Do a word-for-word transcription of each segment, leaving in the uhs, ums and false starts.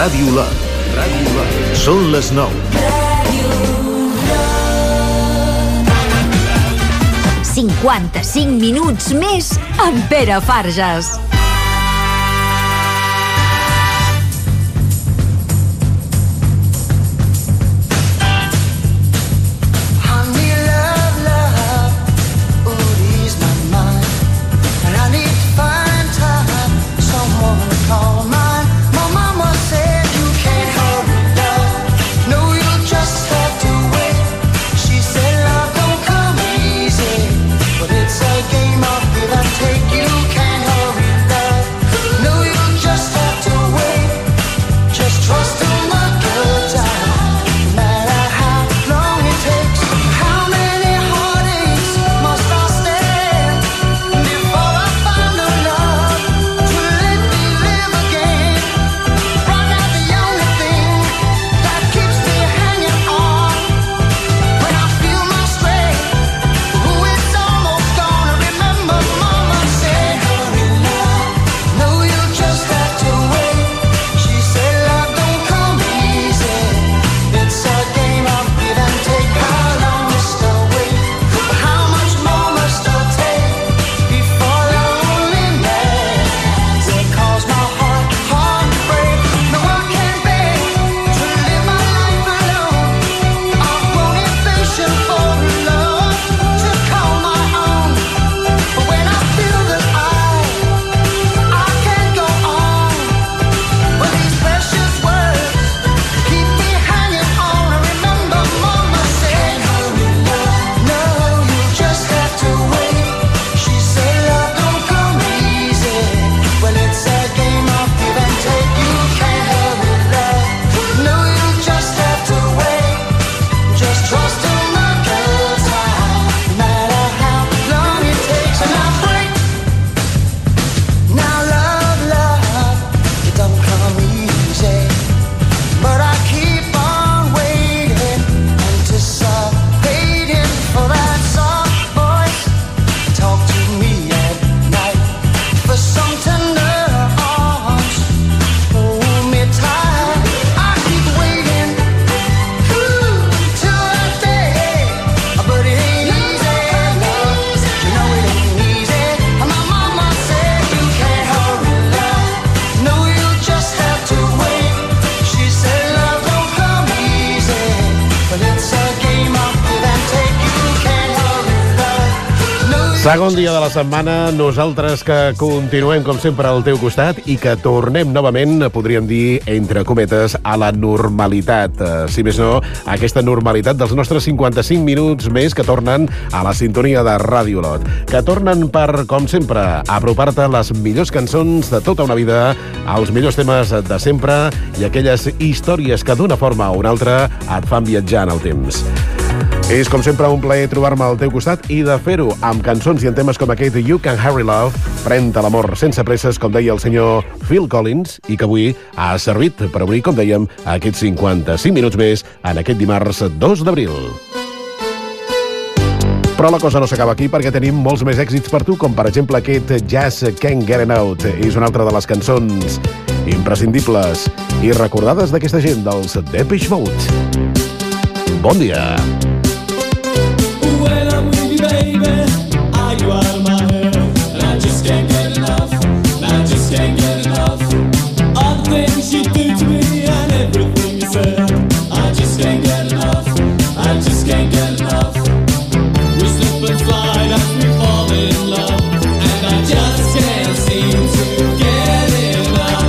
Ràdio Lot. Ràdio Lot. Són les nou. cinquanta-cinc minuts més amb Pere Farges. Segon dia de la setmana, nosaltres que continuem, com sempre, al teu costat i que tornem novament, podríem dir, entre cometes, a la normalitat. Si més no, aquesta normalitat dels nostres cinquanta-cinc minuts més que tornen a la sintonia de Ràdio Lot. Que tornen per, com sempre, apropar-te les millors cançons de tota una vida, els millors temes de sempre i aquelles històries que d'una forma o una altra et fan viatjar en el temps. És, com sempre, un plaer trobar-me al teu costat i de fer-ho amb cançons i en temes com aquest You Can Hurry Love, Pren-te l'amor sense presses, com deia el senyor Phil Collins, i que avui ha servit per obrir, com dèiem, aquests cinquanta-cinc minuts més en aquest dimarts dos d'abril. Però la cosa no s'acaba aquí perquè tenim molts més èxits per tu, com per exemple aquest Just Can't Get Enough. És una altra de les cançons imprescindibles i recordades d'aquesta gent dels Depeche Mode. Bon dia! When I'm with you, baby, are you out of my head? And I just can't get enough, and I just can't get enough. All the things you do to me and everything you said, I just can't get enough, I just can't get enough. We slip and slide as we fall in love, and I just can't seem to get enough.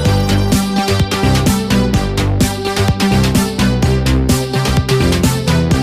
I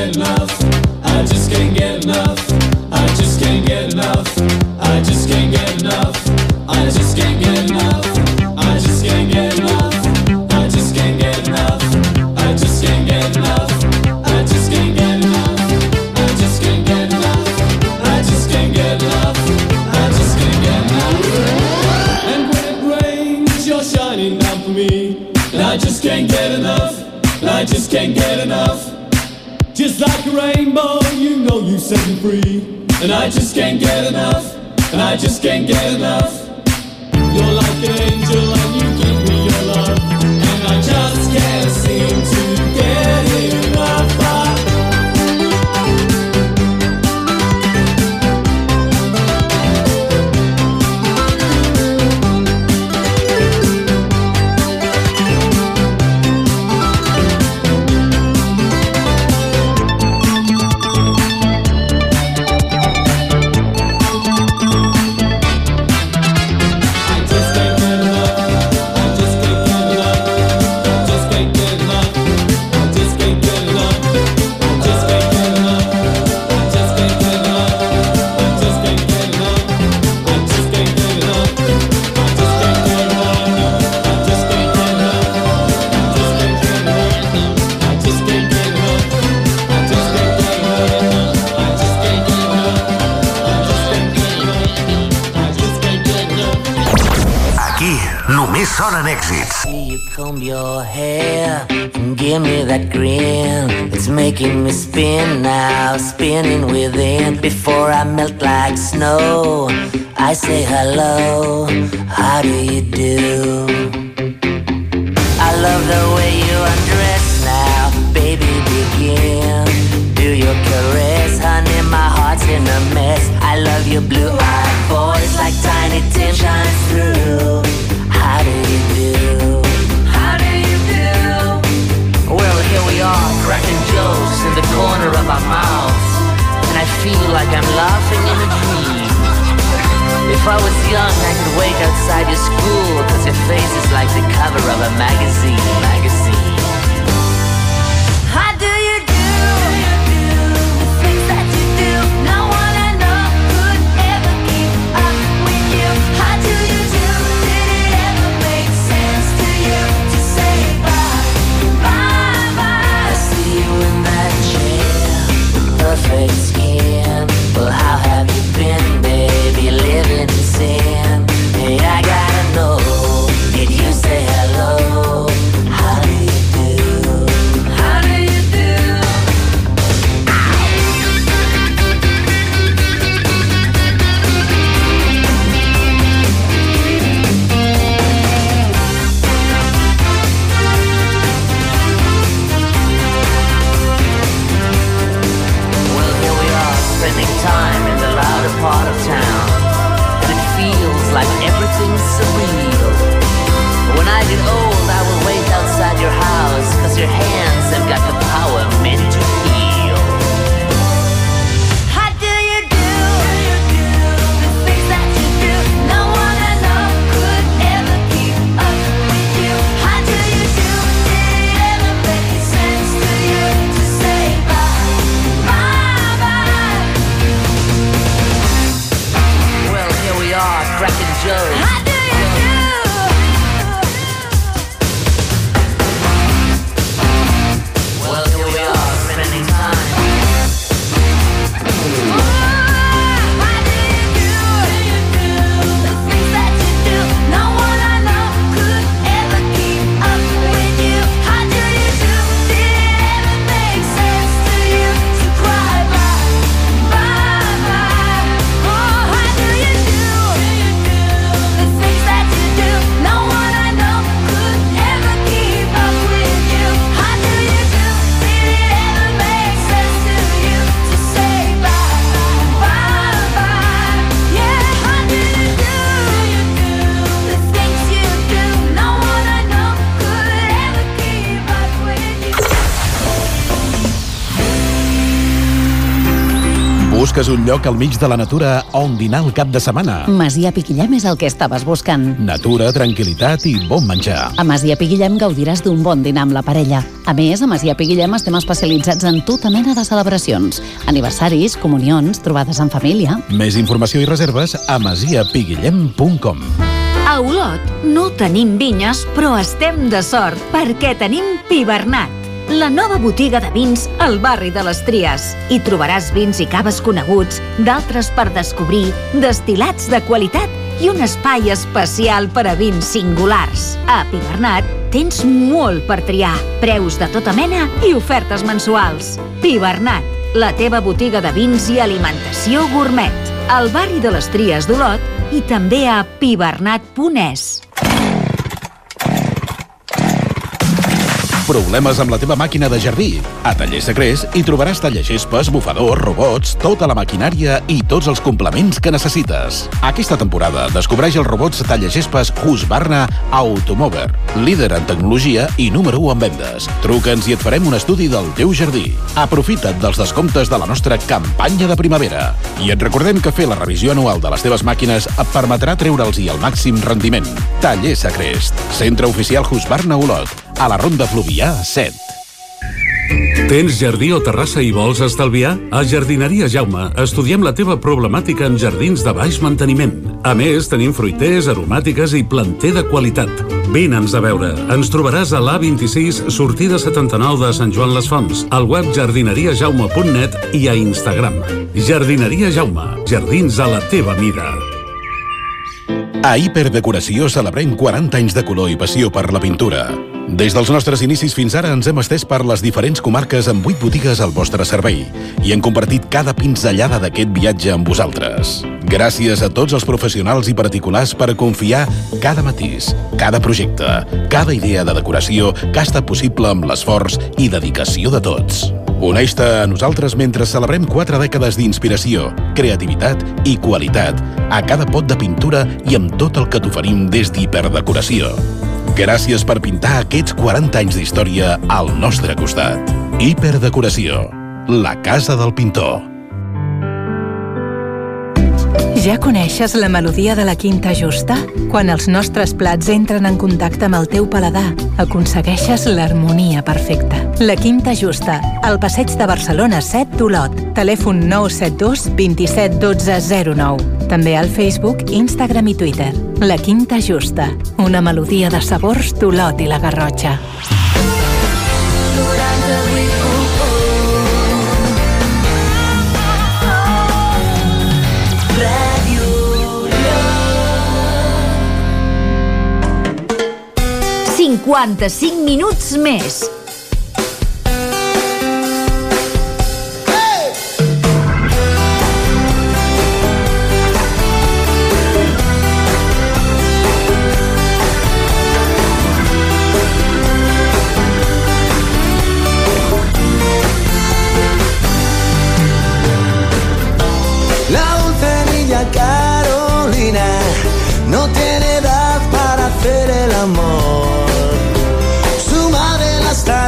get enough. I just can't get enough. I just can't get enough. I just can't get enough. I just can't get enough. I just can't get enough. I just can't get enough. I just can't get enough. I just can't get enough. I just can't get enough. I just can't get enough. I just can't get enough. And when it rains, you're shining down for me. And I just can't get enough. And I just can't get enough. Just like a rainbow, you know you set me free. And I just can't get enough. And I just can't get enough. You're like an angel and you give me your love. And I just can't seem to get enough. Sonen èxits. You comb your hair and give me that grin. It's making me spin now, spinning within. Before I melt like snow, I say hello, how do you do? I love the way you undress now, baby, begin. Do your caress, honey, my heart's in a mess. I love your blue-eyed voice like Tiny Tim shines through. How do you do? How do you do? Well, here we are, cracking jokes in the corner of our mouths, and I feel like I'm laughing in a dream. If I was young, I could wait outside your school, cause your face is like the cover of a magazine, magazine. How do you do? The things that you do, no one I know could ever keep up with you. How do you do? Did it ever make sense to you to say bye, bye, bye? I see you in that chair with perfect skin. Well, how have you been, baby, living in sin? Hey, I gotta know, did you say hello? How do you do? Busques un lloc al mig de la natura on dinar el cap de setmana? Masia Piquillem és el que estaves buscant. Natura, tranquil·litat i bon menjar. A Masia Piquillem gaudiràs d'un bon dinar amb la parella. A més, a Masia Piquillem estem especialitzats en tota mena de celebracions. Aniversaris, comunions, trobades en família. Més informació i reserves a masia piguillem punt com. A Olot no tenim vinyes, però estem de sort perquè tenim Pi Bernat, la nova botiga de vins al barri de les Tries. Hi trobaràs vins i caves coneguts, d'altres per descobrir, destil·lats de qualitat i un espai especial per a vins singulars. A Pi Bernat tens molt per triar, preus de tota mena i ofertes mensuals. Pi Bernat, la teva botiga de vins i alimentació gourmet, al barri de les Tries d'Olot i també a pi bernat punt es. Problemes amb la teva màquina de jardí? A Taller Secrets hi trobaràs tallaxespes, bufadors, robots, tota la maquinària i tots els complements que necessites. Aquesta temporada descobreix els robots tallaxespes Husqvarna Automover, líder en tecnologia i número u en vendes. Truca'ns i et farem un estudi del teu jardí. Aprofita't dels descomptes de la nostra campanya de primavera. I et recordem que fer la revisió anual de les teves màquines et permetrà treure'ls-hi el màxim rendiment. Taller Secrets, centre oficial Husqvarna Olot, a la Ronda Fluvià set. Tens jardí o terrassa i vols estalviar? A Jardineria Jaume estudiem la teva problemàtica en jardins de baix manteniment. A més, tenim fruiters, aromàtiques i planter de qualitat. Vine'ns a veure. Ens trobaràs a l'A vint-i-sis, sortida setanta-nou de Sant Joan les Fonts, al web jardineria jaume punt net i a Instagram. Jardineria Jaume. Jardins a la teva mida. A Hiperdecoració celebrem quaranta anys de color i passió per la pintura. Des dels nostres inicis fins ara ens hem estès per les diferents comarques amb vuit botigues al vostre servei i hem compartit cada pinzellada d'aquest viatge amb vosaltres. Gràcies a tots els professionals i particulars per confiar cada matís, cada projecte, cada idea de decoració que ha estat possible amb l'esforç i dedicació de tots. Uneix-te a nosaltres mentre celebrem quatre dècades d'inspiració, creativitat i qualitat a cada pot de pintura i amb tot el que t'oferim des d'Hiperdecoració. Gràcies per pintar aquests quaranta anys d'història al nostre costat. Hiperdecoració, la casa del pintor. Ja coneixes la melodia de la Quinta Justa? Quan els nostres plats entren en contacte amb el teu paladar, aconsegueixes l'harmonia perfecta. La Quinta Justa, al passeig de Barcelona set d'Olot. Telèfon nou set dos vint set dotze zero nou. També al Facebook, Instagram i Twitter. La Quinta Justa, una melodia de sabors d'Olot i la Garrotxa. cinquanta-cinc minuts més. La dulce niña Carolina no tiene edad para hacer el amor. Su madre la está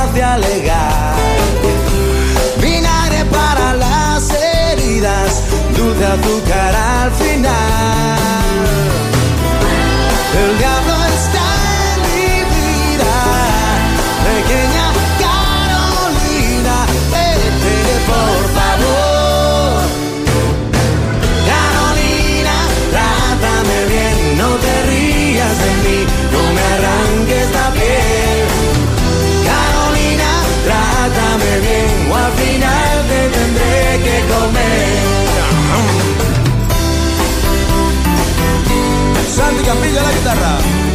de alegar. Vinagre para las heridas, dulce azúcar al final. El diablo está en mi vida, pequeña Carolina, vete por favor. Carolina, trátame bien, no te rías de mí, no me arranques la piel. Carolina, trátame bien, o al final te tendré que comer. Santi Campillo a la guitarra.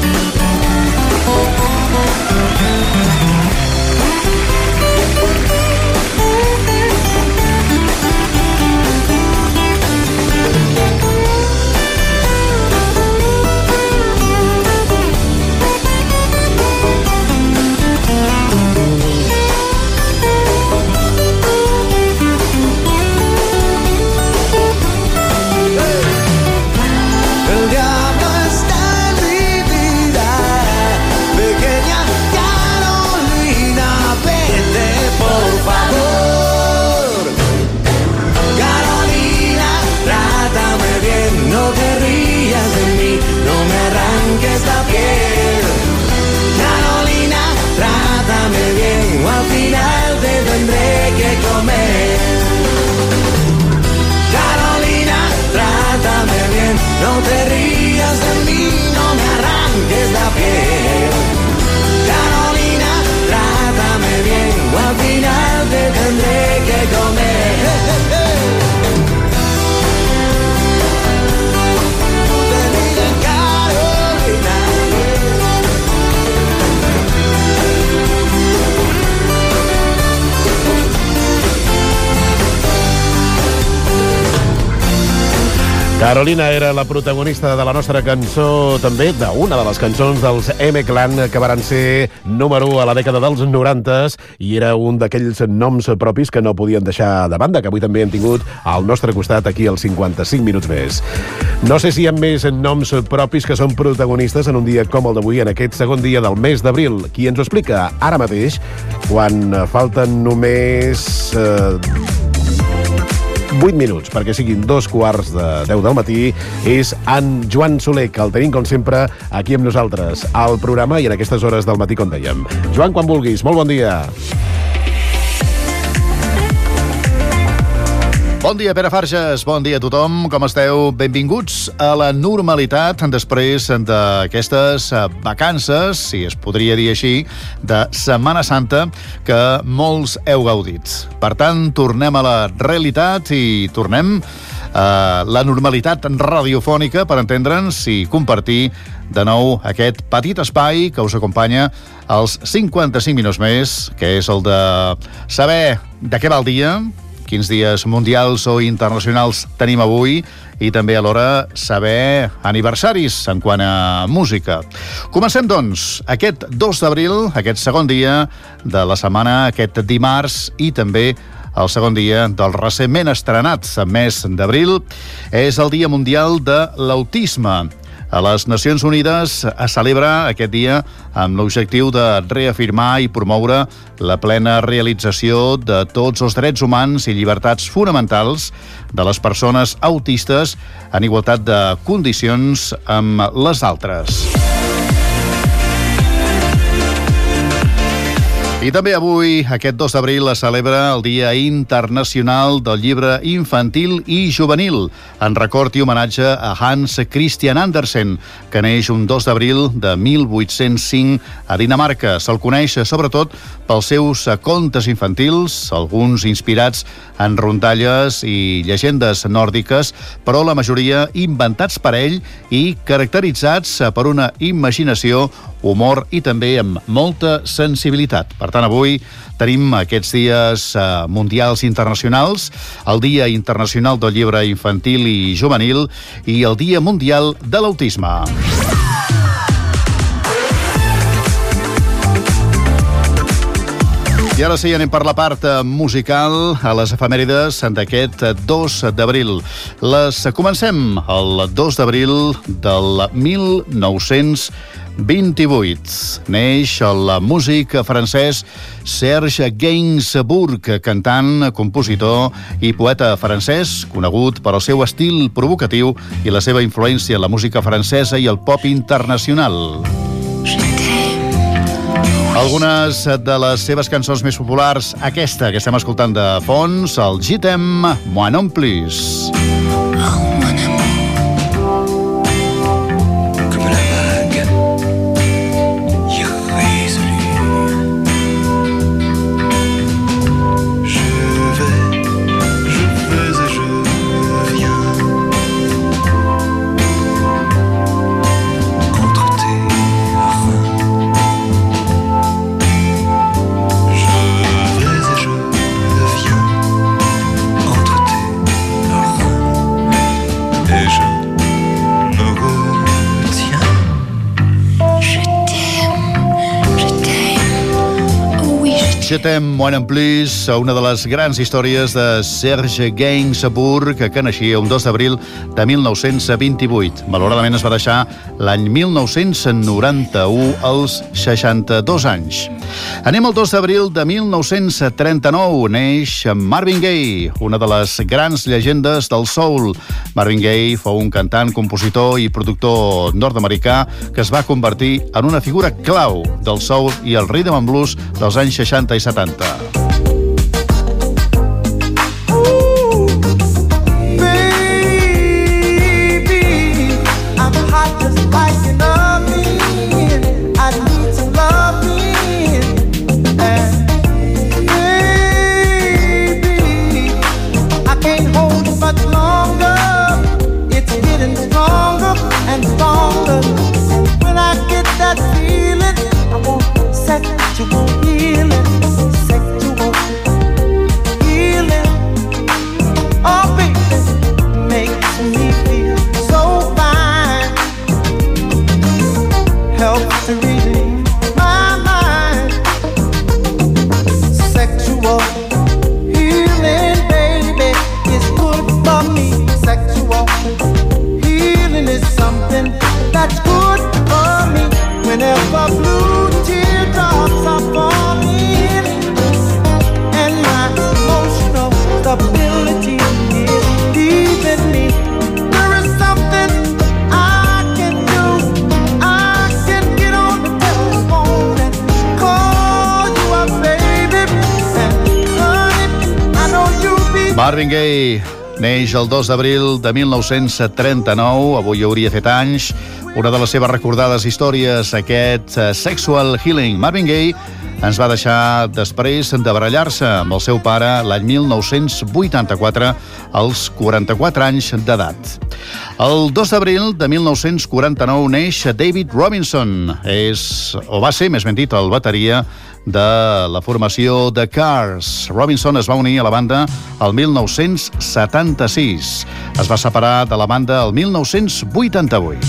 El diablo está en mi vida, pequeña Carolina, vete por favor. Carolina, trátame bien, no te rías de mí, no me arranques la piel. Carolina, trátame bien, o al final te tendré que comer. Carolina, trátame bien, no te rías de mí, no me arranques la piel. Carolina, trátame bien, o al final te tendré que comer. Tú te miras, Carolina. Carolina era la protagonista de la nostra cançó, també d'una de les cançons dels M-Clan que varen ser número u a la dècada dels noranta i era un d'aquells noms propis que no podien deixar de banda, que avui també hem tingut al nostre costat aquí als cinquanta-cinc minuts més. No sé si hi ha més noms propis que són protagonistes en un dia com el d'avui, en aquest segon dia del mes d'abril. Qui ens ho explica ara mateix, quan falten només Eh, vuit minuts perquè siguin dos quarts de deu del matí, és en Joan Soler, que el tenim, com sempre, aquí amb nosaltres, al programa i en aquestes hores del matí, com dèiem. Joan, quan vulguis, molt bon dia. Bon dia, Pere Farges, bon dia a tothom, com esteu? Benvinguts a la normalitat després d'aquestes vacances, si es podria dir així, de Setmana Santa, que molts heu gaudit. Per tant, tornem a la realitat i tornem a la normalitat radiofònica, per entendre'ns, i compartir de nou aquest petit espai que us acompanya als cinquanta-cinc minuts més, que és el de saber de què va el dia, quins dies mundials o internacionals tenim avui i també alhora saber aniversaris en quant a música. Comencem, doncs, aquest dos d'abril, aquest segon dia de la setmana, aquest dimarts, i també el segon dia del recentment estrenat mes d'abril. És el Dia Mundial de l'Autisme. A les Nacions Unides es celebra aquest dia amb l'objectiu de reafirmar i promoure la plena realització de tots els drets humans i llibertats fonamentals de les persones autistes en igualtat de condicions amb les altres. I també avui, aquest dos d'abril, es celebra el Dia Internacional del Llibre Infantil i Juvenil, en record i homenatge a Hans Christian Andersen, que neix un dos d'abril de mil vuit-cents cinc a Dinamarca. Se'l coneix sobretot pels seus contes infantils, alguns inspirats en rondalles i llegendes nòrdiques, però la majoria inventats per ell i caracteritzats per una imaginació, humor i també amb molta sensibilitat. Per tant, avui tenim aquests dies eh, mundials internacionals, el Dia Internacional del Llibre Infantil i Juvenil i el Dia Mundial de l'Autisme. I ara sí, anem per la part musical a les efemèrides d'aquest dos d'abril. Les comencem el dos d'abril del mil nou-cents vint-i-vuit. Neix el músic francès Serge Gainsbourg, cantant, compositor i poeta francès, conegut per el seu estil provocatiu i la seva influència en la música francesa i el pop internacional. Algunes de les seves cançons més populars, aquesta que estem escoltant de fons, el Je t'aime, moi non plus. Je t'aime, moi non plus, una de les grans històries de Serge Gainsbourg, que naixia un dos d'abril de mil nou-cents vint-i-vuit. Malauradament es va deixar l'any mil nou-cents noranta-u, als seixanta-dos anys. Anem al dos d'abril de mil nou-cents trenta-nou. Neix Marvin Gaye, una de les grans llegendes del soul. Marvin Gaye fou un cantant, compositor i productor nord-americà que es va convertir en una figura clau del soul i el rhythm and blues dels anys seixanta i setanta. Marvin Gaye neix el dos d'abril de mil nou-cents trenta-nou, avui hauria fet anys. Una de les seves recordades històries, aquest Sexual Healing. Marvin Gaye ens va deixar després de barallar-se amb el seu pare l'any mil nou-cents vuitanta-quatre, als quaranta-quatre anys d'edat. El dos d'abril de mil nou-cents quaranta-nou neix David Robinson. És, o va ser, més ben dit, el bateria de la formació The Cars. Robinson es va unir a la banda el mil nou-cents setanta-sis. Es va separar de la banda el mil nou-cents vuitanta-vuit.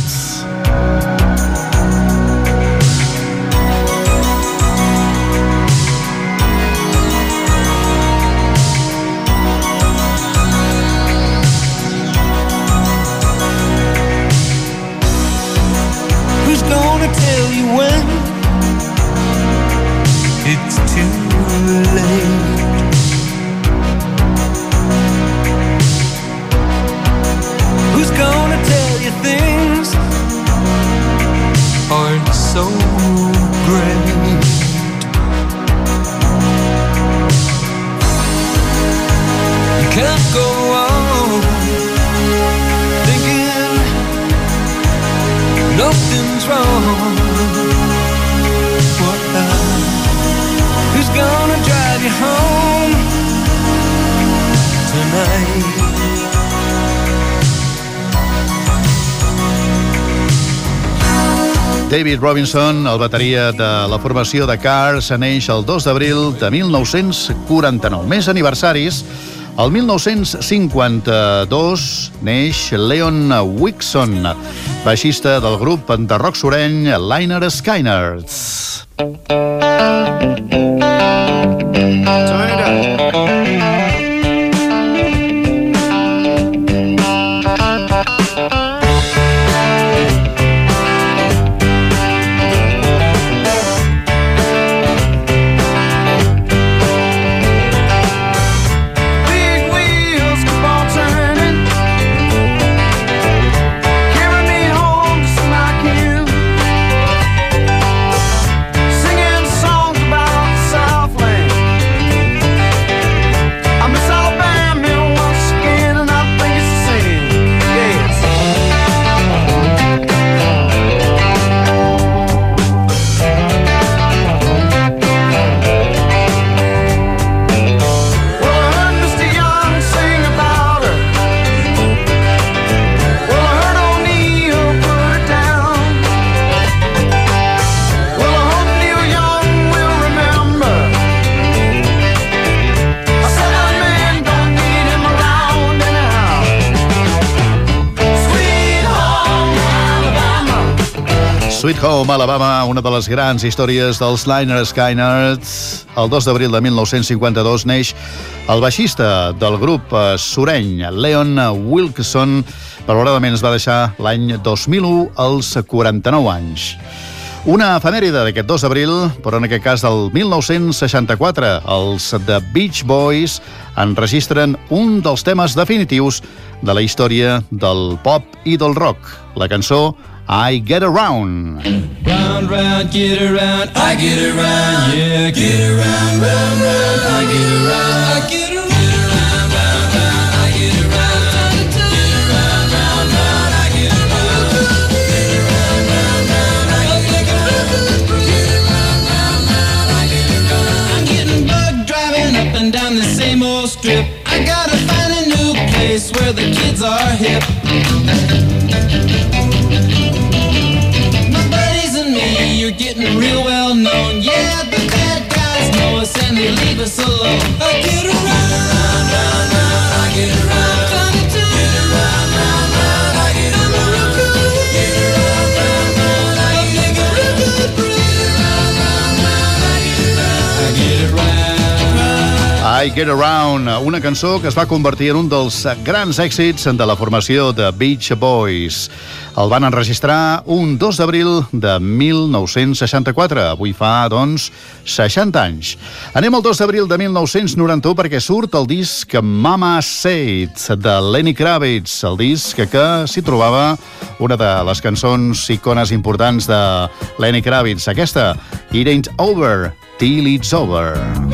David Robinson, el bateria de la formació de Cars, neix el dos d'abril de mil nou-cents quaranta-nou. Més aniversaris. El mil nou-cents cinquanta-dos neix Leon Wixon, baixista del grup de rock soreny Lynyrd Skynyrd. Turn it up. Sweet Home Alabama, una de les grans històries dels Lynyrd Skynyrd. El dos d'abril de mil nou-cents cinquanta-dos neix el baixista del grup sureny, Leon Wilkeson. Malauradament es va deixar l'any dos mil u als quaranta-nou anys. Una efemèride d'aquest dos d'abril, però en aquest cas del mil nou-cents seixanta-quatre, els The Beach Boys enregistren un dels temes definitius de la història del pop i del rock, la cançó I Get Around. Round, round, get around, I get around, yeah, get around, round, round, I get around, I get around, round, round, round, I get around, get around, round, round, I get around, get around, round, round, I get around, get around, round, round, I get around. I'm getting bugged driving up and down the same old strip. I gotta find a new place where the kids are hip. You're getting real well known. Yeah, the bad guys know us and they leave us alone. I get around, round, round, round, I get around, get around, round, round, I get around, get around, round, round, I get around, get around, round, round, I get around, I get around. I Get Around, una cançó que es va convertir en un dels grans èxits de la formació de Beach Boys. El van enregistrar un dos d'abril de mil nou-cents seixanta-quatre. Avui fa, doncs, seixanta anys. Anem al dos d'abril de mil nou-cents noranta-u perquè surt el disc Mama Said, de Lenny Kravitz, el disc que s'hi trobava una de les cançons icones importants de Lenny Kravitz. Aquesta, It Ain't Over Till It's Over.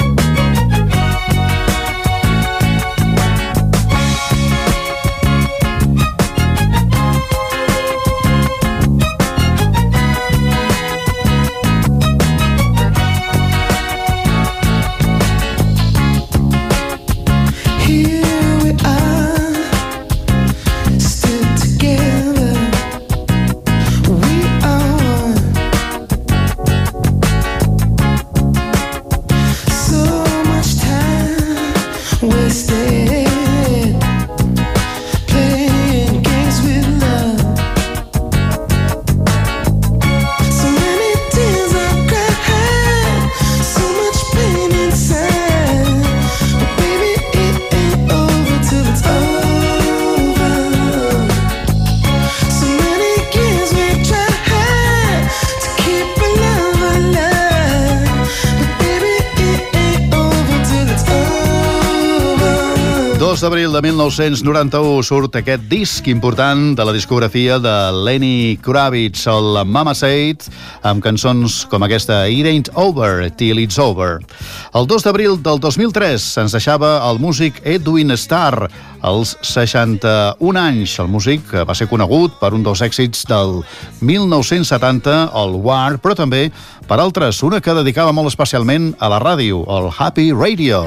dos d'abril de mil nou-cents noranta-u surt aquest disc important de la discografia de Lenny Kravitz, el Mama Said, amb cançons com aquesta It Ain't Over Till It's Over. El dos d'abril del dos mil tres ens deixava el músic Edwin Starr, als seixanta-un anys. El músic va ser conegut per un dels èxits del mil nou-cents setanta, el War, però també per altres, una que dedicava molt especialment a la ràdio, el Happy Radio.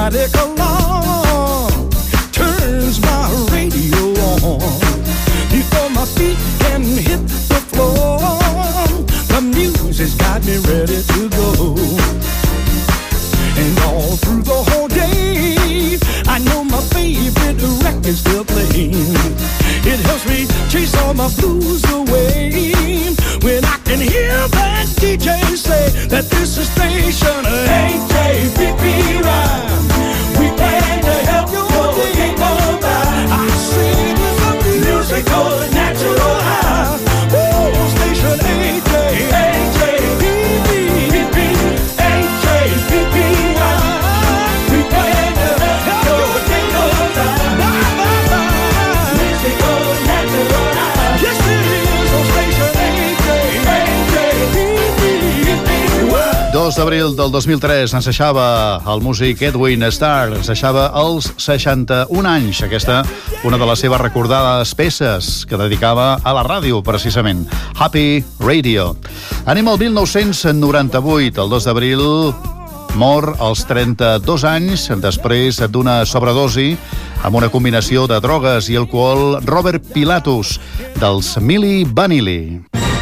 static alarm turns my radio on. Before my feet can hit the floor, the music's got me ready to go. And all through the whole day, I know my favorite record's still playing. It helps me chase all my blues away when I can hear that D J say that this is station A J B P Rhyme. We plan to help you get on by. I see this a musical natural high. Woo, station A J, A J B P, A J B P Rhyme. We plan to help you get on by. Musical natural high. Yes, it is on station A J, A J B P. dos d'abril del dos mil tres ens deixava el músic Edwin Starr, ens deixava els seixanta-un anys. Aquesta, una de les seves recordades peces que dedicava a la ràdio, precisament. Happy Radio. Anem al mil nou-cents noranta-vuit, el dos d'abril, mor als trenta-dos anys, després d'una sobredosi amb una combinació de drogues i alcohol, Robert Pilatus, dels Milli Vanilli.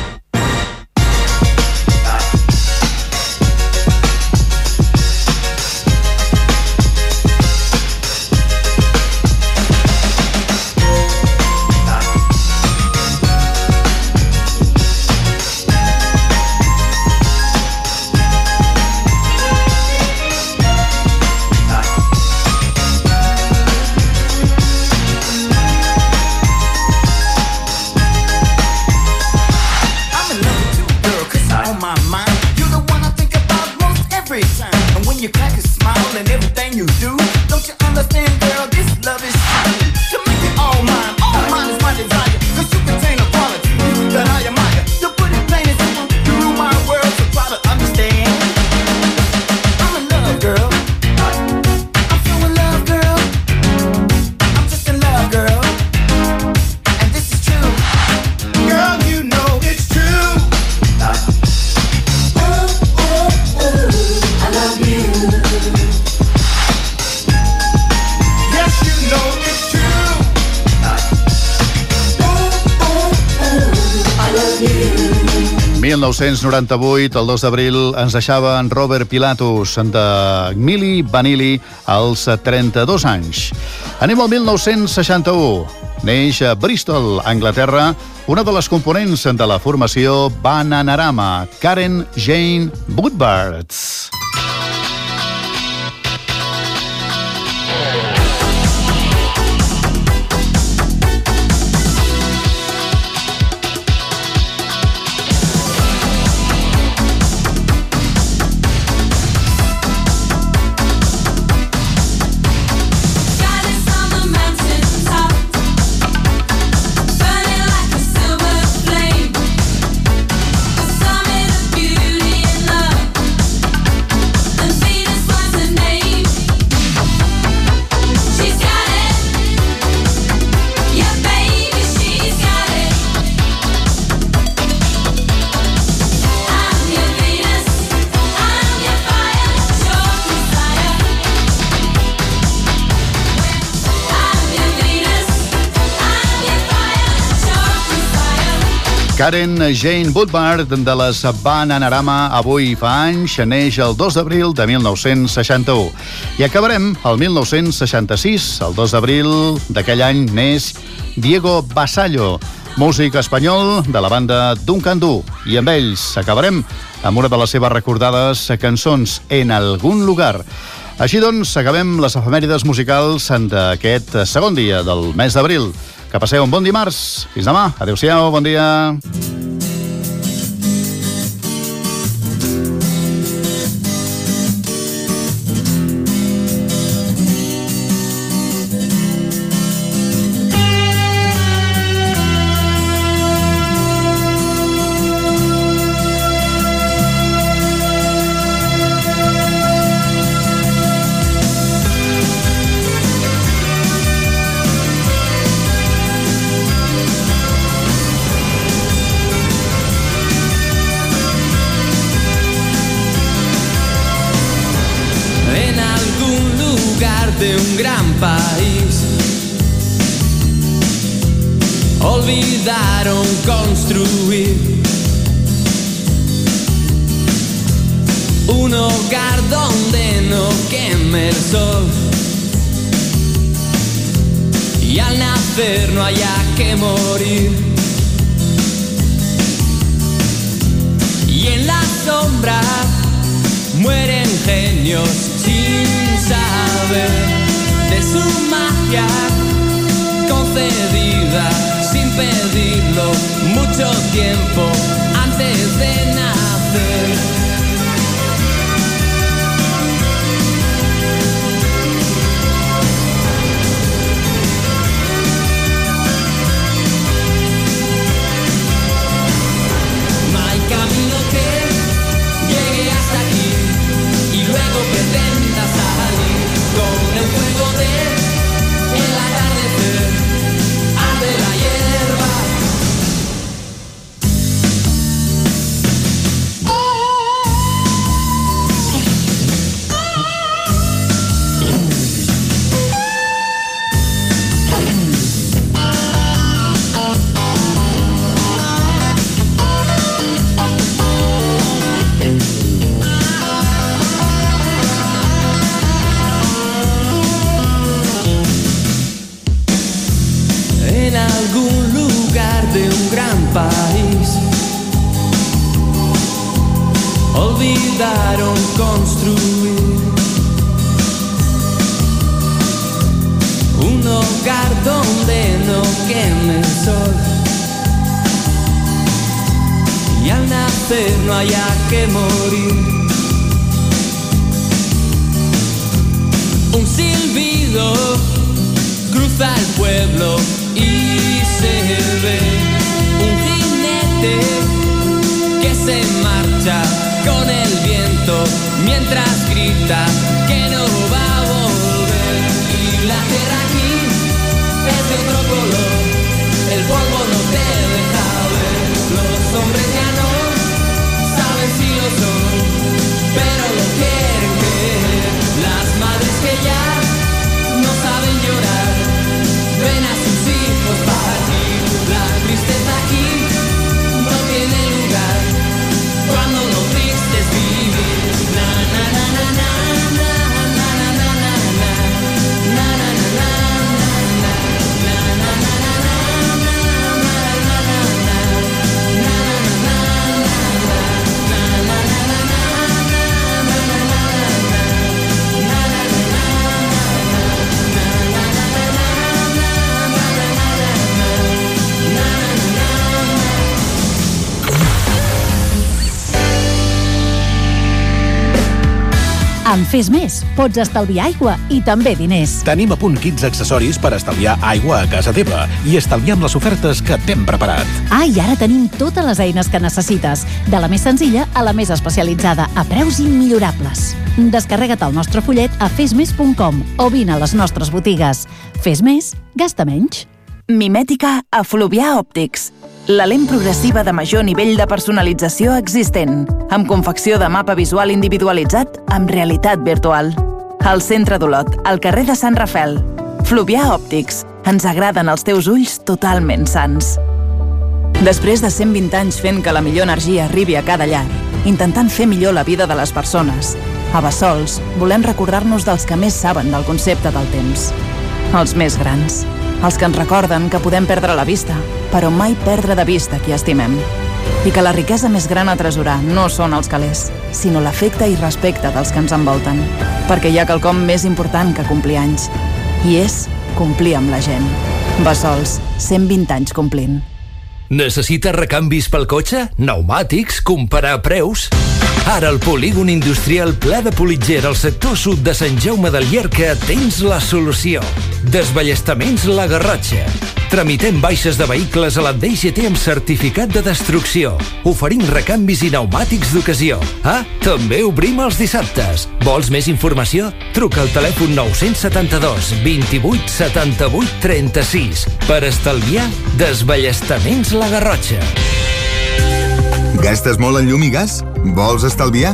mil nou-cents noranta-vuit, el dos d'abril, ens deixava en Robert Pilatus de Milli Vanilli als trenta-dos anys. Anem al mil nou-cents seixanta-u. Neix a Bristol, Anglaterra, una de les components de la formació Bananarama, Karen Jane Woodward. Karen Jane Woodward, de les Bananarama, avui fa anys, neix el dos d'abril de mil nou-cents seixanta-u. I acabarem el mil nou-cents seixanta-sis, el dos d'abril d'aquell any, neix Diego Vasallo, músic espanyol de la banda Duncan Du. I amb ells acabarem amb una de les seves recordades cançons, En algún lugar. Així doncs, acabem les efemèrides musicals d'aquest segon dia del mes d'abril. Que passeu un bon dimarts. Fins demà. Adéu-siau, bon dia. país. Olvidaron construir un hogar donde no queme el sol y al nacer no haya que morir. Y en la sombra mueren genios sin saber de su magia concedida sin pedirlo mucho tiempo antes de nacer. Pretenda salir con el fuego de el atardecer, arde la hierba. En algún lugar de un gran país olvidaron construir un hogar donde no queme el sol y al nacer no haya que morir. Un silbido cruza el pueblo y se ve un jinete que se marcha con el viento mientras grita que no va a volver. Y la tierra aquí es de otro color, el polvo no te deja ver. Los hombres ya no saben si lo son, pero lo quieren creer. Las madres que ya no saben llorar ven a sus hijos partir. La tristeza aquí no tiene lugar cuando lo triste es vivir. Na na na na na na na na na na na na na na na Amb Fes Més pots estalviar aigua i també diners. Tenim a punt kits accessoris per estalviar aigua a casa teva i estalviar amb les ofertes que t'hem preparat. Ah, i ara tenim totes les eines que necessites, de la més senzilla a la més especialitzada, a preus immillorables. Descarrega't el nostre fullet a fes més punt com o vine a les nostres botigues. Fes més, gasta menys. Mimètica a Fluvià Òptics. La lent progressiva de major nivell de personalització existent, amb confecció de mapa visual individualitzat amb realitat virtual. Al centre d'Olot, al carrer de Sant Rafel. Fluvià Òptics. Ens agraden els teus ulls totalment sans. Després de cent vint anys fent que la millor energia arribi a cada llar, intentant fer millor la vida de les persones, a Bessols volem recordar-nos dels que més saben del concepte del temps. Els més grans. Els que ens recorden que podem perdre la vista, però mai perdre de vista qui estimem. I que la riquesa més gran a tresorar no són els calés, sinó l'afecte i respecte dels que ens envolten. Perquè hi ha quelcom més important que complir anys. I és complir amb la gent. Bessols, cent vint anys complint. Necessites recanvis pel cotxe? Pneumàtics? Comparar preus? Ara al polígon industrial Pla de Politger al sector sud de Sant Jaume del Llierca tens la solució. Desballestaments La Garrotxa. Tramitem baixes de vehicles a la D G T amb certificat de destrucció. Oferim recanvis i pneumàtics d'ocasió. Ah, també obrim els dissabtes. Vols més informació? Truca al telèfon nou set dos, vint-i-vuit, setanta-vuit, trenta-sis. Per estalviar, Desballestaments La Garrotxa. Gastes molt en llum i gas? Vols estalviar?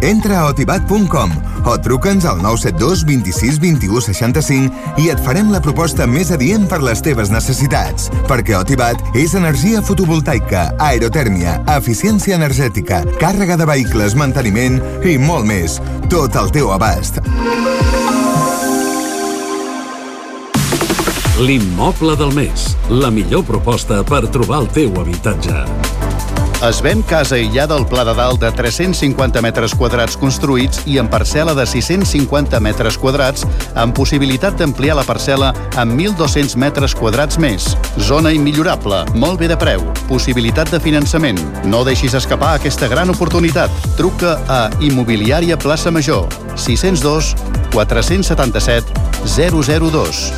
Entra a otibat punt com o truca'ns al nou set dos vint-i-sis vint-i-u seixanta-cinc i et farem la proposta més adient per les teves necessitats. Perquè Otibat és energia fotovoltaica, aerotèrmia, eficiència energètica, càrrega de vehicles, manteniment i molt més. Tot al teu abast. L'immoble del mes. La millor proposta per trobar el teu habitatge. Es ven casa aïllada al Pla de Dalt de tres-cents cinquanta metres quadrats construïts i en parcel·la de sis-cents cinquanta metres quadrats amb possibilitat d'ampliar la parcel·la amb mil dos-cents metres quadrats més. Zona immillorable, molt bé de preu, possibilitat de finançament. No deixis escapar aquesta gran oportunitat. Truca a Immobiliària Plaça Major, sis zero dos quatre set set zero zero dos.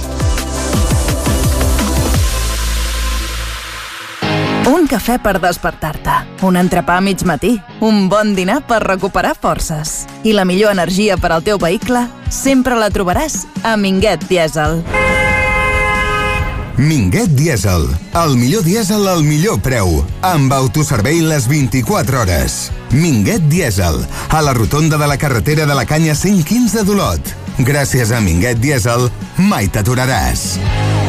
Un cafè per despertar-te, un entrepà a mig matí, un bon dinar per recuperar forces. I la millor energia per al teu vehicle sempre la trobaràs a Minguet Dièsel. Minguet Dièsel, el millor dièsel al millor preu, amb autoservei les vint-i-quatre hores. Minguet Dièsel, a la rotonda de la carretera de la Canya cent quinze d'Olot. Gràcies a Minguet Dièsel, mai t'aturaràs.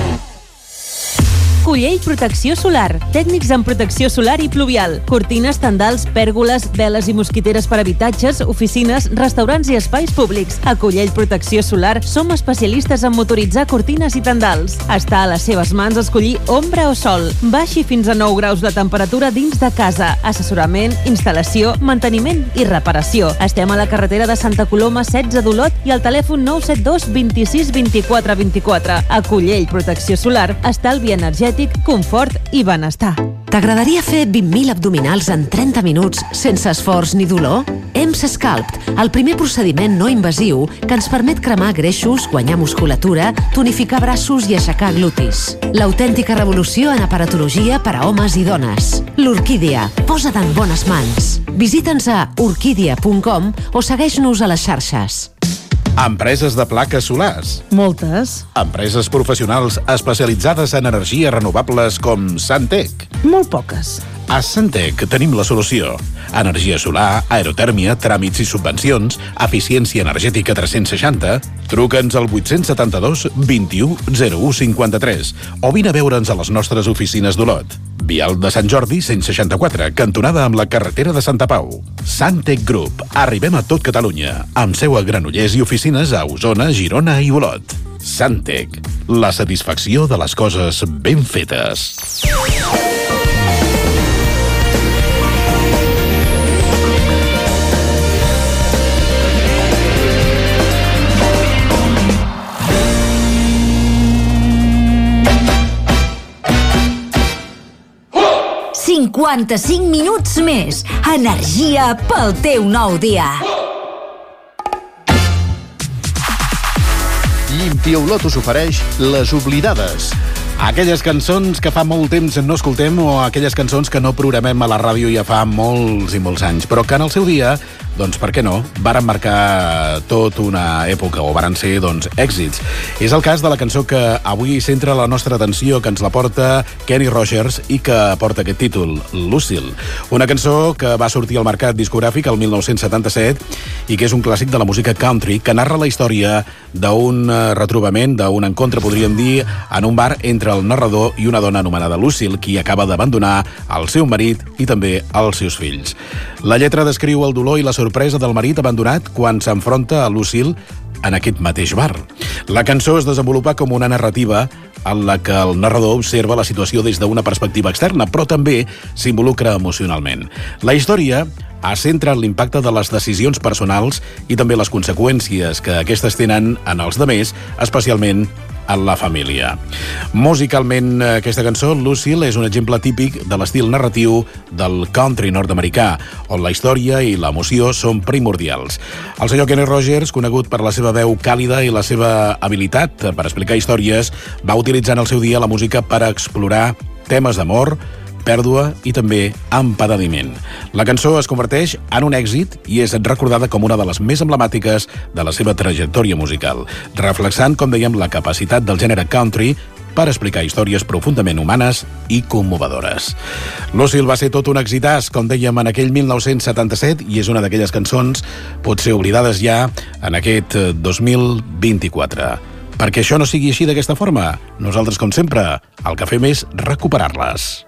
Cullell Protecció Solar. Tècnics en protecció solar i pluvial. Cortines, tendals, pèrgoles, veles i mosquiteres per habitatges, oficines, restaurants i espais públics. A Cullell Protecció Solar som especialistes en motoritzar cortines i tendals. Està a les seves mans escollir ombra o sol. Baixi fins a nou graus la temperatura dins de casa. Assessorament, instal·lació, manteniment i reparació. Estem a la carretera de Santa Coloma setze d'Olot i al telèfon nou set dos vint-i-sis vint-i-quatre vint-i-quatre. A Cullell Protecció Solar, estalvi energètic, confort i benestar. T'agradaria fer vint mil abdominals en trenta minuts sense esforç ni dolor? E M S Sculpt, el primer procediment no invasiu que ens permet cremar greixos, guanyar musculatura, tonificar braços i aixecar glutis. L'autèntica revolució en aparatologia per a homes i dones. L'Orquídea, posa't en bones mans. Visita'ns a orquídea punt com o segueix-nos a les xarxes. Empreses de plaques solars. Moltes. Empreses professionals especialitzades en energies renovables com Santec. Molt poques. A Santec tenim la solució. Energia solar, aerotèrmia, tràmits i subvencions, eficiència energètica tres-cents seixanta. Truca'ns al vuit set dos vint-i-u zero u cinquanta-tres o vine a veure'ns a les nostres oficines d'Olot. Vial de Sant Jordi cent seixanta-quatre, cantonada amb la carretera de Santa Pau. Santec Group. Arribem a tot Catalunya, amb seu a Granollers i oficines a Osona, Girona i Olot. Santec. La satisfacció de les coses ben fetes. cinquanta-cinc minuts més. Energia pel teu nou dia. Llympi Olot us ofereix Les Oblidades. Aquelles cançons que fa molt temps no escoltem o aquelles cançons que no programem a la ràdio ja fa molts i molts anys, però que en el seu dia, doncs per què no, varen marcar tot una època o varen ser, doncs, èxits. És el cas de la cançó que avui centra la nostra atenció, que ens la porta Kenny Rogers i que porta aquest títol, Lucille. Una cançó que va sortir al mercat discogràfic el mil nou-cents setanta-set i que és un clàssic de la música country que narra la història d'un retrobament, d'un encontre, podríem dir, en un bar entre el narrador i una dona anomenada Lucille, qui acaba d'abandonar el seu marit i també els seus fills. La lletra descriu el dolor i la sorpresa del marit abandonat quan s'enfronta a Lucille en aquest mateix bar. La cançó es desenvolupa com una narrativa en la que el narrador observa la situació des d'una perspectiva externa, però també s'involucra emocionalment. La història es centra en l'impacte de les decisions personals i també les conseqüències que aquestes tenen en els demés, especialment en la família. Musicalment, aquesta cançó, Lucille, és un exemple típic de l'estil narratiu del country nord-americà, on la història i l'emoció són primordials. El senyor Kenny Rogers, conegut per la seva veu càlida i la seva habilitat per explicar històries, va utilitzar en el seu dia la música per explorar temes d'amor, pèrdua i també empadediment. La cançó es converteix en un èxit i és recordada com una de les més emblemàtiques de la seva trajectòria musical, reflexant, com dèiem, la capacitat del gènere country per explicar històries profundament humanes i commovedores. Lucille va ser tot un exitàs, com dèiem, en aquell mil nou-cents setanta-set, i és una d'aquelles cançons potser oblidades ja en aquest dos mil vint-i-quatre. Perquè això no sigui així d'aquesta forma, nosaltres, com sempre, el que fem és recuperar-les.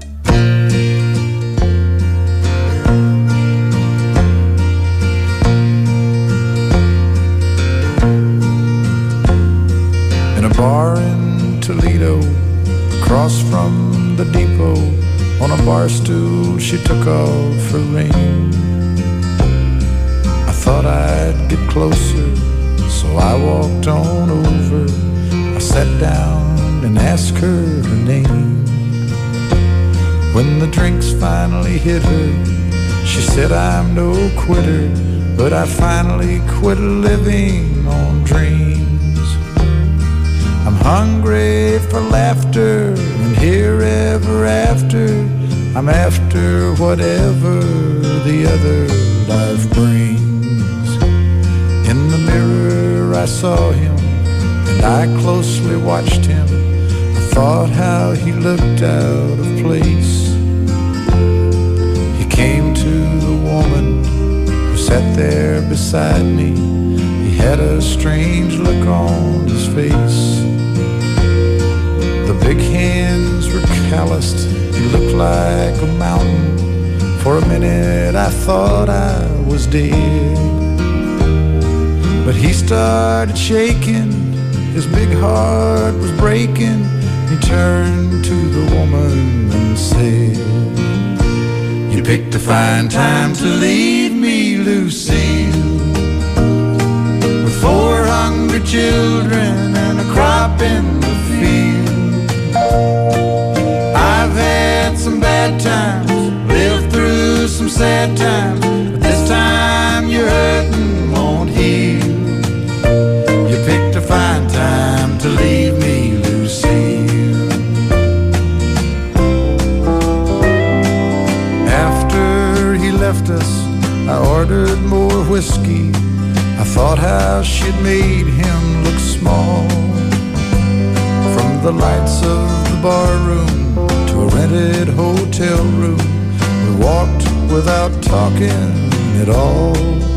In a bar in Toledo, across from the depot, on a bar stool she took off her ring. I thought I'd get closer, so I walked on over. I sat down and asked her her name. When the drinks finally hit her, she said, I'm no quitter, but I finally quit living on dreams. I'm hungry for laughter, and here ever after, I'm after whatever the other life brings. In the mirror I saw him, and I closely watched him. I thought how he looked out of place. He came to the woman who sat there beside me. He had a strange look on his face. The big hands were calloused, he looked like a mountain. For a minute I thought I was dead. But he started shaking, his big heart was breaking. He turned to the woman and said, You picked a fine time to leave me, Lucille, with four hungry children and a crop in the field. I've had some bad times, lived through some sad times, but this time you're hurting won't heal. You picked a fine time to leave me, Lucille. After he left us, I ordered more whiskey. I thought how she'd made him look small. From the lights of the bar room to a rented hotel room, we walked without talking at all.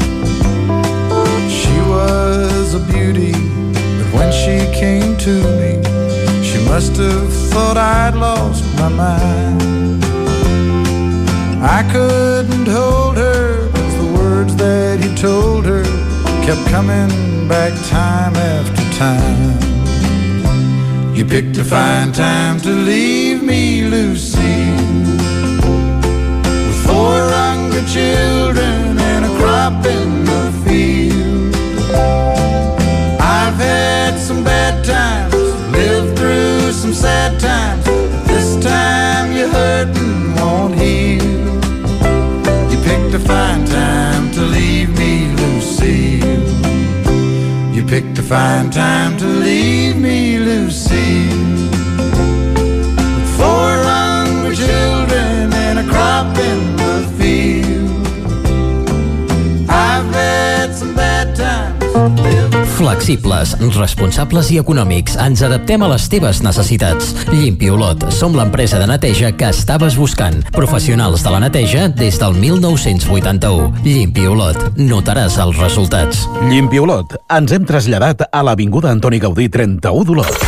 She was a beauty, but when she came to me, she must have thought I'd lost my mind. I couldn't hold her, 'cause the words that he told her kept coming back time after time. You picked a fine time to leave me, Lucille, with four hungry children and a crop in the field. I've had some bad times, lived through some sad times, but this time you're hurting won't heal. You picked a fine time to leave me, Lucille. You picked a fine time to leave me, Lucille, with four hungry children and a crop in the field. I've had some bad times. Flexibles, responsables i econòmics. Ens adaptem a les teves necessitats. Llimpi Olot. Som l'empresa de neteja que estaves buscant. Professionals de la neteja des del mil nou-cents vuitanta-u. Llimpi Olot. Notaràs els resultats. Llimpi Olot. Ens hem traslladat a l'avinguda Antoni Gaudí trenta-u d'Olot.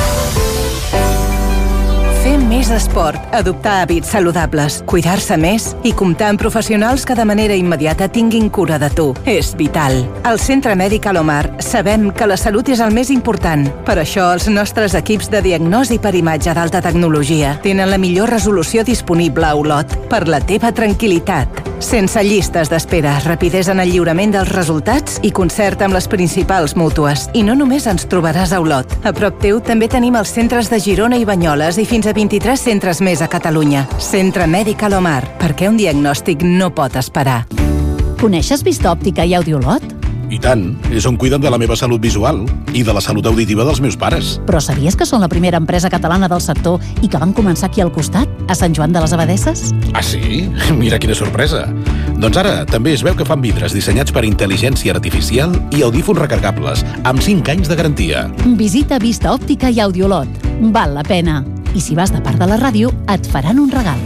Fer més esport, adoptar hàbits saludables, cuidar-se més i comptar amb professionals que de manera immediata tinguin cura de tu. És vital. Al Centre Mèdic Alomar sabem que la salut és el més important. Per això els nostres equips de diagnosi per imatge d'alta tecnologia tenen la millor resolució disponible a Olot per la teva tranquil·litat. Sense llistes d'espera, rapidesa en el lliurament dels resultats i concert amb les principals mútues. I no només ens trobaràs a Olot. A prop teu també tenim els centres de Girona i Banyoles i fins a vint-i-tres centres més a Catalunya. Centre Mèdic Alomar, perquè un diagnòstic no pot esperar. Coneixes Vista Òptica i Audiolot? I tant, és on cuiden de la meva salut visual i de la salut auditiva dels meus pares. Però sabies que són la primera empresa catalana del sector i que van començar aquí al costat, a Sant Joan de les Abadesses? Ah, sí? Mira quina sorpresa. Doncs ara també es veu que fan vidres dissenyats per intel·ligència artificial i audífons recargables, amb cinc anys de garantia. Visita Vista Òptica i Audiolot. Val la pena. I si vas de part de la ràdio, et faran un regal.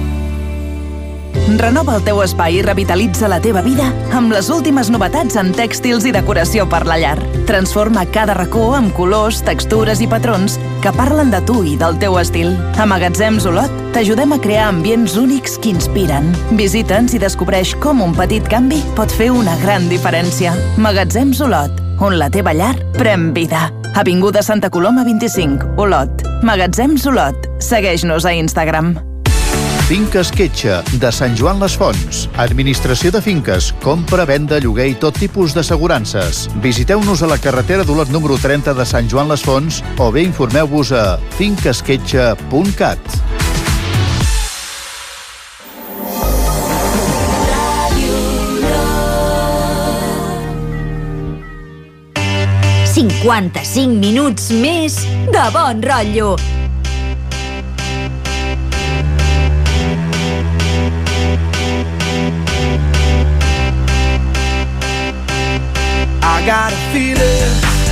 Renova el teu espai i revitalitza la teva vida amb les últimes novetats en tèxtils i decoració per la llar. Transforma cada racó amb colors, textures i patrons que parlen de tu i del teu estil. A Magatzems Olot t'ajudem a crear ambients únics que inspiren. Visita'ns i descobreix com un petit canvi pot fer una gran diferència. Magatzems Olot, on la teva llar pren vida. Avinguda Santa Coloma vint-i-cinc, Olot. Magatzems Olot. Segueix-nos a Instagram. Finques Quetxa, de Sant Joan les Fonts. Administració de finques, compra, venda, lloguer i tot tipus d'assegurances. Visiteu-nos a la carretera d'Olot número trenta de Sant Joan les Fonts o bé informeu-vos a finques quetxa punt cat. cinquanta-cinc minuts més de bon rotllo. I got a feeling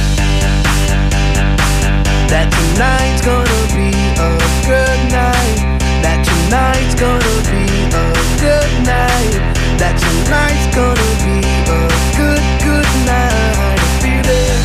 that tonight's gonna be a good night. That tonight's gonna be a good night. That tonight's gonna be a good, good night. A feeling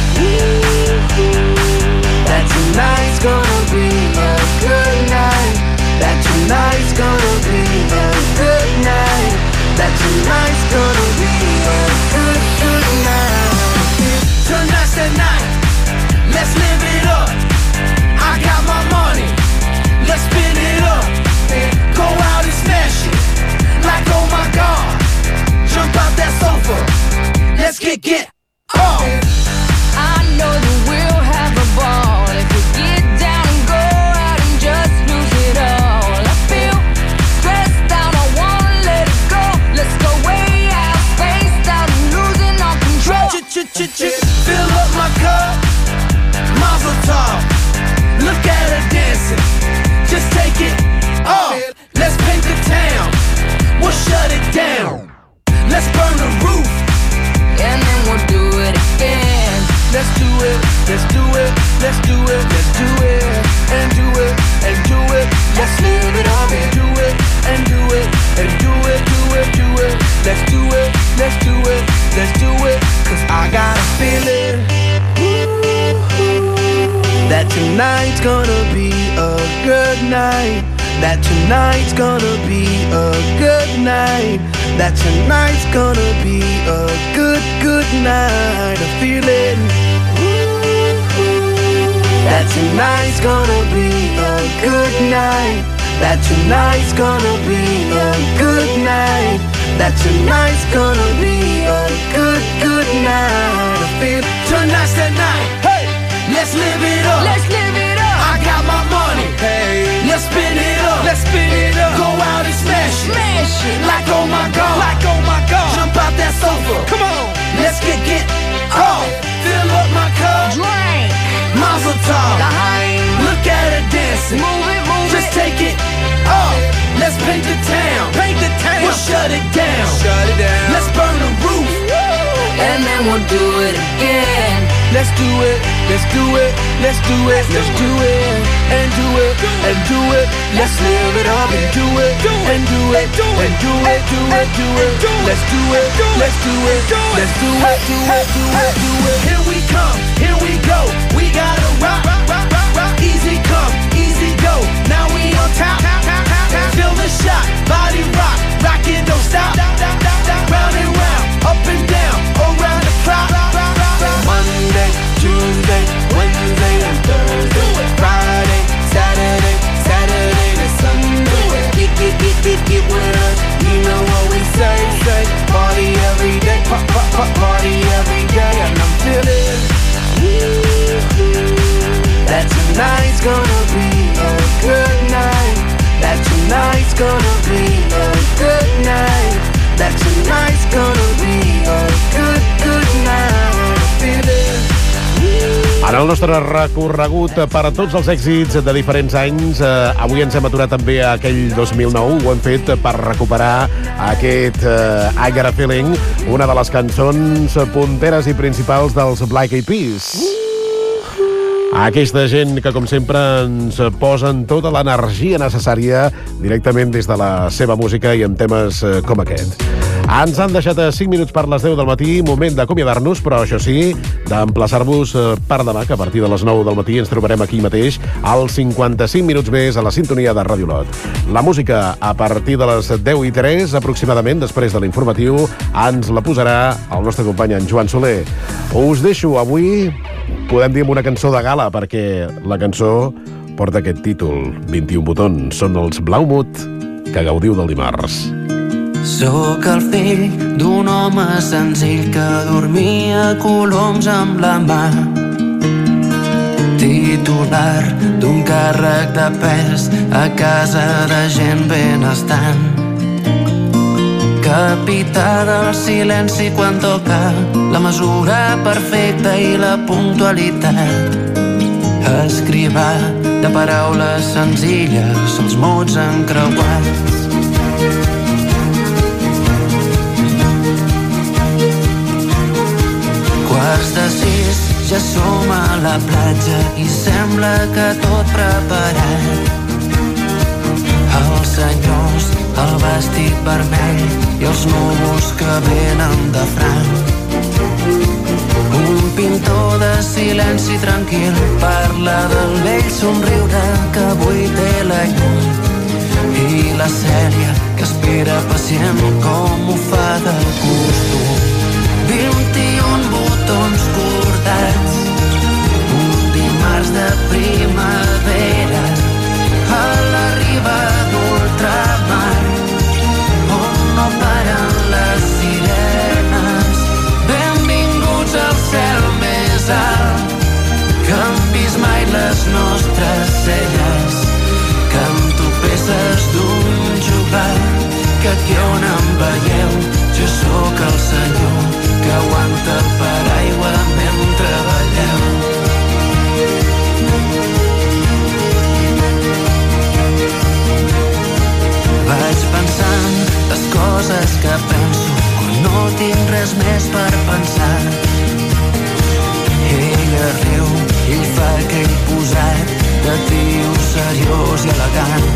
that tonight's gonna be a good night. That tonight's gonna be a good night. That tonight's gonna be a good, good night. Tonight's the night, let's live it up. I got my money, let's spin it up. Go out and smash it, like oh my God. Jump out that sofa, let's get, get up. I know that we'll have a ball if we get down and go out and just lose it all. I feel stressed out, I wanna let it go. Let's go way out, spaced out and losing all control. Fill up my cup, mazel tov. Look at her dancing, just take it off. Let's paint the town, we'll shut it down. Let's burn the roof, and then we'll do it again. Let's do it, let's do it, let's do it, let's do it, and do it, and do it. Let's live it up and do it, and do it, and do it, do it, do it. Let's do it, let's do it, let's do it. Cause I got a feeling that tonight's gonna be a good night. That tonight's gonna be a good night. That tonight's gonna be a good, good night. A feeling that tonight's gonna be a good night. That tonight's gonna be a good night. That tonight's gonna be a good, good night. I feel tonight's the night. Hey, let's live it up. Let's live it up. I got my money. Hey, let's spin it up. Let's spin it up. Go out and smash it. Smash it. Like oh my God. Like oh my God. Jump out that sofa. Come on. Let's get get off. Fill up my cup. Drink. Mazel tov. Look at her dancing. Move it, move it. Just take it off. Let's paint the town. Paint the town. We'll shut it down. Shut it down. Let's burn the roof. And then we'll do it again. Let's do it. Let's do it. Let's do it. Let's do it. And do it. And do it. Let's live it up and do it. And do it. And do it. Do it. Do it. Let's do it. Let's do it. Let's do it. Do it. Do it. Do it. Here we come. Here we go. We gotta rock. Rock. Rock. Rock. Easy come. Easy go. Now we on top. Feel the shot, body rock, rockin', don't stop. Round and round, up and down, around the clock. Monday, Tuesday, Wednesday and Thursday, Friday, Saturday, Saturday to Sunday. Get, get, get, get, get with us. You know what we say, say. Party every day, pop, pop, pop, party every day. And I'm feeling that tonight's gonna be a good night. That tonight's gonna be a good night. That tonight's gonna be a good, good En el nostre recorregut per tots els èxits de diferents anys, eh, avui ens hem aturat també a aquell dos mil nou, ho hem fet per recuperar aquest eh, I Got a Feeling, una de les cançons punteres i principals dels Black Eyed Peas. Aquesta gent que, com sempre, ens posen tota l'energia necessària directament des de la seva música i amb temes eh, com aquest. Ens han deixat a cinc minuts per les deu del matí, moment d'acomiadar-nos, però això sí, d'emplaçar-vos per demà, que a partir de les nou del matí ens trobarem aquí mateix, als cinquanta-cinc minuts més a la sintonia de Ràdio Lot. La música, a partir de les deu i tres, aproximadament, després de l'informatiu, ens la posarà el nostre company, en Joan Soler. Us deixo avui, podem dir, amb una cançó de gala, perquè la cançó porta aquest títol, vint-i-un botons, són els Blaumut, que gaudiu del dimarts. Sóc el fill d'un home senzill que dormia coloms amb la mà, titular d'un càrrec de pes a casa de gent benestant, capità del silenci quan toca la mesura perfecta i la puntualitat, escrivà de paraules senzilles els mots encreuats. Quarts de sis, ja som a la platja i sembla que tot preparat. Els senyors, el vestit vermell i els núvols que venen de franc. Un pintor de silenci tranquil parla del vell somriure que avui té la llum. I la Cèlia que espera pacient com ho fa de costum. vint-i-un botons cordats, un dimarts de primavera a la riba d'ultramar, on no paren les sirenes. Benvinguts al cel més alt, que han vist mai les nostres celles, que amb tu peces d'un jugat, que aquí on em veieu jo sóc el senyor que aguanta el paraigua mentre balleu. Vaig pensant les coses que penso quan no tinc res més per pensar. Ella riu i fa aquell posat de tio seriós i elegant.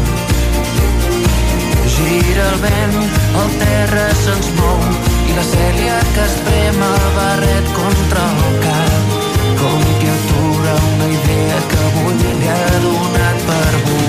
Gira el vent, el terra se'ns mou i la Cèlia que es prema el barret contra el cap, com qui atura una idea que avui li ha donat per avui.